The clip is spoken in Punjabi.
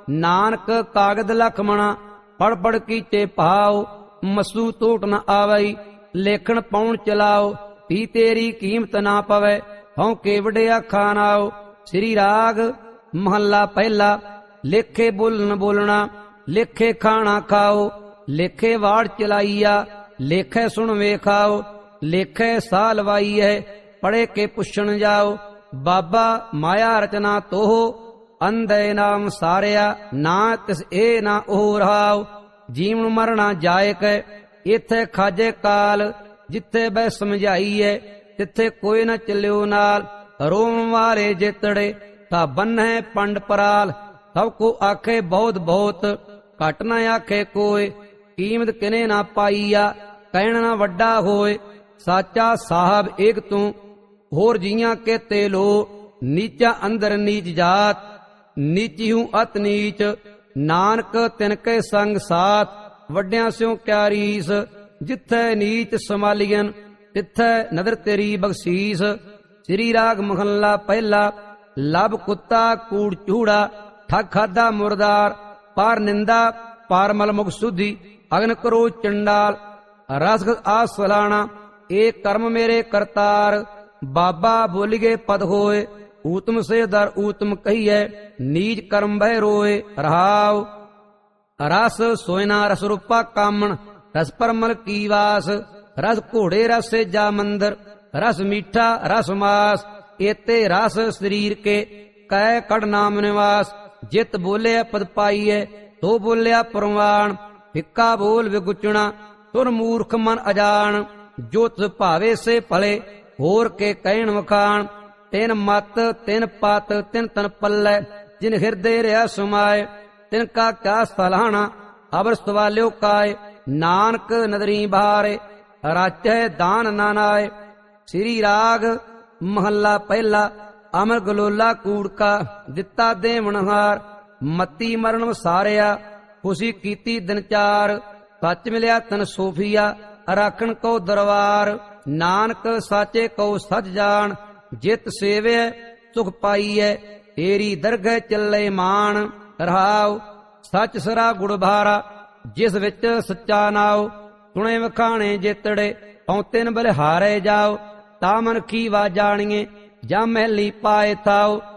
ਨਾਨਕ ਕਾਗਦ ਲਖਮਣਾ ਪੜ ਪੜ ਕੀਤੇ ਭਾਉ। ਮਸੂ ਟੋਟ ਨ ਆਵਈ ਲੇਖਣ ਪਾਉਣ ਚਲਾਓ। ਪੀ ਤੇਰੀ ਕੀਮਤ ਨਾ ਪਵੈ ਹਉ ਕੇਵੜੇ ਆਖਾ ਨਾਓ। ਸ੍ਰੀ ਰਾਗ ਮਹੱਲਾ ਪਹਿਲਾ। ਲੇਖੇ ਬੋਲਣ ਬੋਲਣਾ ਲੇਖੇ ਖਾਣਾ ਖਾਓ। ਲੇਖੇ ਵਾੜ ਚਲਾਈਆ ਲੇਖੇ ਸੁਣ ਵੇਖਾਓ। ਲੇਖੇ ਸਾਹ ਲਵਾਈਐ ਪੜੇ ਕੇ ਪੁੱਛਣ ਜਾਓ। ਬਾਬਾ ਮਾਇਆ ਰਚਨਾ ਤੋਹ ਅੰਧੇ ਨਾਮ ਸਾਰਿਆ। ਨਾ ਤਿਸ ਇਹ ਨਾ ਉਹ ਰਹਾਓ। ਜੀਵਨ ਮਰਣਾ ਜਾਇਕ ਇਥੇ ਖਾਜੇ ਕਾਲ। ਜਿੱਥੇ ਬੈ ਸਮਝਾਈਐ ਤਿੱਥੇ ਕੋਈ ਨਾ ਚੱਲਿਓ ਨਾਲ। ਰੋਮ ਵਾਰੇ ਜਿਤੜੇ ਤਾਂ ਬੰਨ੍ਹੈ ਪੰਡ ਪਰਾਲ। ਸਭ ਕੋ ਆਖੇ ਬਹੁਤ ਬਹੁਤ ਘਟ ਨਾ ਆਖੇ ਕੋਏ। ਕੀਮਤ ਕਿਨੇ ਨਾ ਪਾਈਆ ਕਹਿਣ ਨਾ ਵੱਡਾ ਹੋਏ। ਸਾਚਾ ਸਾਹਿਬ ਏਕ ਤੂੰ ਹੋਰ ਜੀਆਂ ਕੇਤੇ ਲੋ। ਨੀਚਾ ਅੰਦਰ ਨੀਚ ਜਾਤ ਨੀਚੀ ਹੂੰ ਅਤ ਨੀਚ। ਨਾਨਕ ਤਿਨ ਕੇ ਸੰਗ ਸਾਥ ਵੱਡਿਆਂ ਸਿਉ ਕਿਆ ਰੀਸ। ਜਿੱਥੇ ਨੀਚ ਸਮਾਲੀਅਨ ਤਿੱਥੇ ਨਦਰ ਤੇਰੀ ਬਖਸ਼ੀਸ। ਸ੍ਰੀ ਰਾਗ ਮਹੱਲਾ ਪਹਿਲਾ। ਲਬ ਕੁੱਤਾ ਕੂੜ ਚੂੜਾ ਠੱਗ ਖਾਦਾ ਮੁਰਦਾਰ। ਪਾਰ ਨਿੰਦਾ ਪਾਰ ਮਲ ਮੁਖ ਸੁਧੀ ਅਗਨ ਕਰੋ ਚੰਡਾਲ। ਰਸ ਆਸ ਸਲਾਣਾ ਇਹ ਕਰਮ ਮੇਰੇ ਕਰਤਾਰ। ਬਾਬਾ ਬੋਲੀਏ ਪਦ ਹੋਏ ਊਤਮ ਸੇ ਦਰ ਊਤਮ ਕਹੀਐ। ਨੀਚ ਕਰਮ ਬਹਿ ਰੋਏ ਰਹਾਉ। ਰਸ ਸੋਇਨਾ ਰਸ ਰੂਪਾ ਕਾਮਣ ਰਸ ਪਰਮਲ ਕੀ ਵਾਸ। ਰਸ ਘੋੜੇ ਰਸੇ ਜਾ ਮੰਦਰ ਰਸ ਮੀਠਾ ਰਸ ਮਾਸ। ਏਤੇ ਰਸ ਸਰੀਰ ਕੇ ਕੈ ਕੜ ਨਾਮ ਨਿਵਾਸ। ਜਿਤ ਬੋਲਿਆ ਪਦ ਪਾਈਐ ਤੋ ਬੋਲਿਆ ਪ੍ਰਵਾਨ। ਫਿੱਕਾ ਬੋਲ ਵਿਗੁਚਣਾ ਤੁਰ ਮੂਰਖ ਮਨ ਅਜਾਨ। ਜੋ ਤਿਸ ਭਾਵੇ ਸੇ ਭਲੇ ਹੋਰ ਕੇ ਕਹਿਣ ਵਖਾਣ। ਤਿਨ ਮਤ ਤਿਨ ਪਤ ਤਿਨ ਤਨ ਪੱਲੇ ਜਿਨ ਹਿਰਦੇ ਰਿਆ ਸਮਾਏ। ਤਿਨ ਕਾ ਕਿਆ ਸਲਾਹਣਾ ਅਬਰ ਸਵਾਲਿਓ ਕਾਏ। ਨਾਨਕ ਨਦਰੀ ਬਾਰੇ ਰਾਚੈ ਦਾਨ ਨਾ ਨਾਏ। ਸ੍ਰੀ ਰਾਗ ਮਹੱਲਾ ਪਹਿਲਾ। ਅਮਰ ਗਲੋਲਾ ਕੂੜਕਾ ਦਿੱਤਾ ਦੇਵਨਹਾਰ। ਮਤੀ ਮਰਨ ਵਸਾਰਿਆ ਖੁਸ਼ੀ ਕੀਤੀ ਦਿਨ ਚਾਰ। ਸੱਚ ਮਿਲਿਆ ਤਨ ਸੋਫੀਆ ਰਾਖਣ ਕੋ ਦਰਬਾਰ। ਨਾਨਕ ਸਾਚੇ ਕੋ ਸੱਚ ਜਾਣ ਜਿਤ ਸੇਵੈ ਸੁਖ ਪਾਈਐ। ਤੇਰੀ ਦਰਗਹਿ ਚੱਲੇ ਮਾਨ ਰਹਾਉ। ਸੱਚ ਸਰਾ ਗੁੜ ਭਾਰਾ ਜਿਸ ਵਿੱਚ ਸੱਚਾ ਨਾਉ। ਸੁਣੇ ਵਖਾਣੇ ਜਿਤੜੇ ਪਉ ਤਿਨ ਬਲਿਹਾਰੇ ਜਾਓ। ਤਾ ਮਨ ਕੀ ਵਾ ਜਾਣੀਏ ਜਾਂ ਮਹਿਲੀ ਪਾਏ ਥਾਉ।